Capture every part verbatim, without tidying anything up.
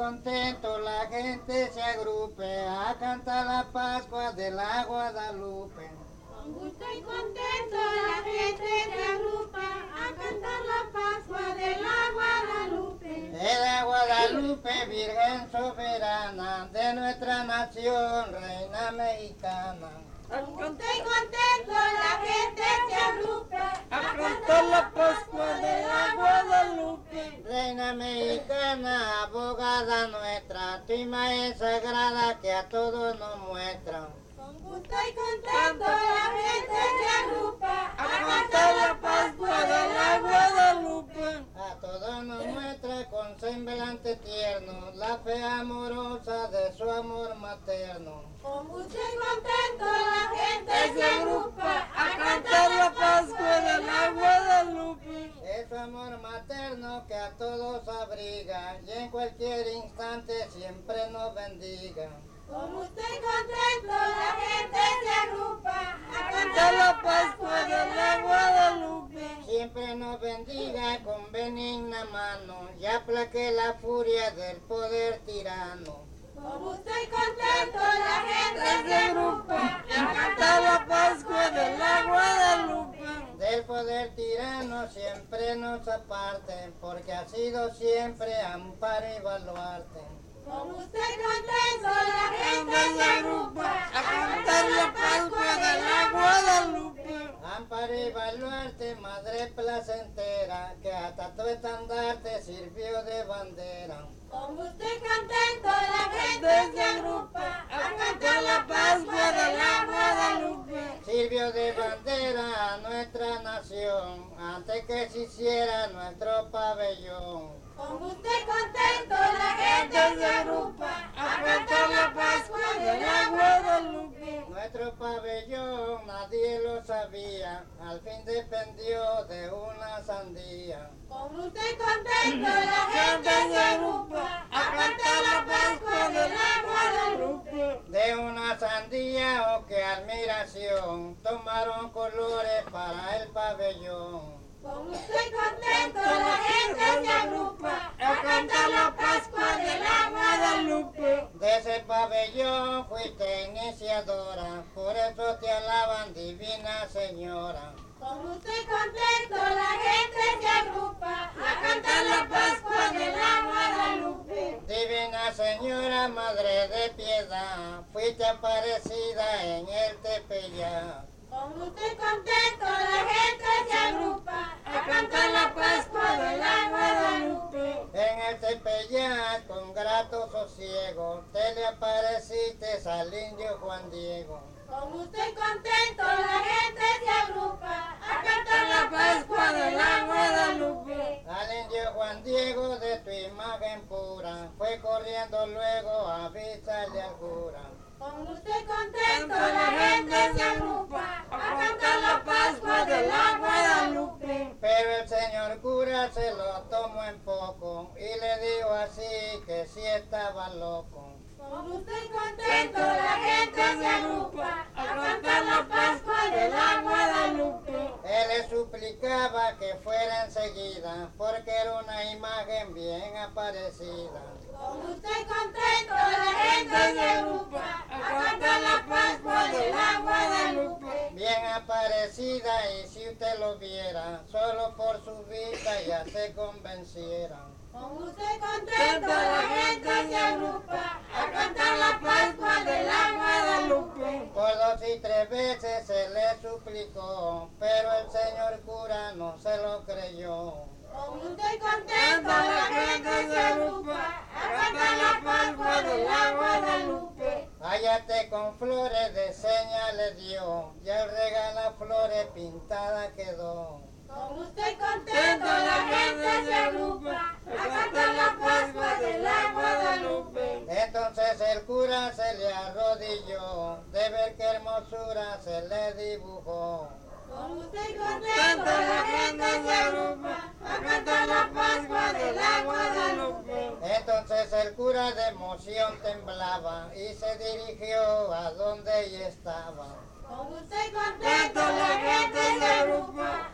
contento la gente se agrupe a cantar la Pascua de la Guadalupe. Con gusto y contento la gente se agrupa a cantar la Pascua de la Guadalupe. De la Guadalupe, Virgen soberana, de nuestra nación, reina mexicana. Con gusto y contento la gente se agrupa a cantar la Pascua de la Guadalupe. Reina mexicana, abogada nuestra, tu imagen sagrada que a todos nos muestra. Con gusto y contento la gente se agrupa a cantar la Pascua de la Guadalupe. A todos nos muestra con semblante tierno la fe amorosa de su amor materno. Con gusto y contento la gente se agrupa a cantar la Pascua de la Guadalupe. Es su amor materno que a todos abriga y en cualquier instante siempre nos bendiga. Con gusto y contento la gente se agrupa a cantar la Pascua de la Guadalupe. Siempre nos bendiga con benigna mano y aplaque la furia del poder tirano. Con gusto y contento la gente se agrupa a cantar la Pascua de la Guadalupe. Del poder tirano siempre nos aparte, porque ha sido siempre amparo y baluarte. Con gusto y contento la gente se agrupa a cantar la Pascua de la Guadalupe. Amparo y baluarte, madre placentera, que hasta tu estandarte sirvió de bandera. Con gusto y contento la gente se agrupa a cantar la Pascua de la Guadalupe. Sirvió de bandera a nuestra nación, antes que se hiciera nuestro pabellón. Con gusto y contento la gente se agrupa a cantar la Pascua de la Guadalupe. Nuestro pabellón nadie lo sabía, al fin dependió de una sandía. Con gusto y contento la gente se agrupa a cantar la Pascua de la Guadalupe. De una sandía, oh qué admiración, tomaron colores para el pabellón. Con gusto y contento la gente se agrupa a cantar la Pascua de la Guadalupe. De ese pabellón fuiste iniciadora, por eso te alaban divina señora. Con gusto y contento la gente se agrupa a cantar la Pascua de la Guadalupe. Divina señora, madre de piedad, fuiste aparecida en el Tepeyac. Con gusto y contento la gente se agrupa a cantar la Pascua de la Guadalupe. En el Tepeyac con grato sosiego te le apareciste al indio Juan Diego. Con gusto y contento la gente se agrupa a cantar la Pascua de la Guadalupe. Al indio Juan Diego de tu imagen pura fue corriendo luego a avisarle al cura. Con gusto y contento la gente se agrupa a cantar la Pascua de la Guadalupe. Pero el señor cura se lo tomó en poco y le dijo así que sí estaba loco. Con gusto y contento la gente se agrupa a cantar la Pascua de la Guadalupe. Él le suplicaba que fuera enseguida porque era una imagen bien aparecida. Con gusto y contento la gente se agrupa a cantar la Pascua de la Guadalupe. Bien aparecida, y si usted lo viera, solo por su vista ya se convenciera. Con gusto y contento la gente se agrupa a cantar la Pascua de la Guadalupe. Por dos y tres veces se le suplicó, pero el señor cura no se lo creyó. Con gusto y contento la gente se agrupa a cantar la Pascua de la Guadalupe. Hállate con flores de seña le dio, y el regala flores pintada quedó. Con gusto y contento la gente se agrupa a cantar la Pascua de la Guadalupe. Entonces el cura se le arrodilló, de ver qué hermosura se le dibujó. Con gusto y contento la gente se agrupa a cantar la Pascua de la Guadalupe. Entonces el cura de emoción temblaba y se dirigió a donde ella estaba. Con gusto y contento la gente se agrupa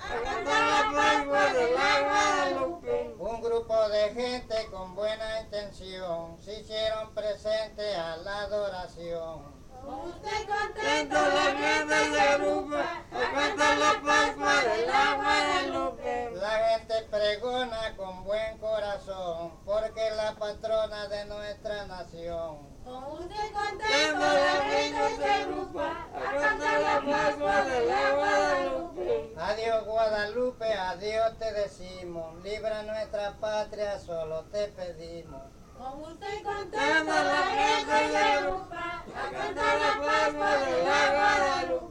a cantar la Pascua de la Guadalupe. Un grupo de gente con buena intención se hicieron presente a la adoración. Con usted Contento contento la gente se agrupa a cantar la Pascua de la Guadalupe. La gente pregona con buen corazón porque es la patrona de nuestra nación. Con usted Contento contento la gente se agrupa a cantar la Pascua de la Guadalupe. Adiós Guadalupe, adiós te decimos, libra nuestra patria, solo te pedimos. Con usted contento Contento la gente se agrupa a cantar la Pascua de la Guadalupe.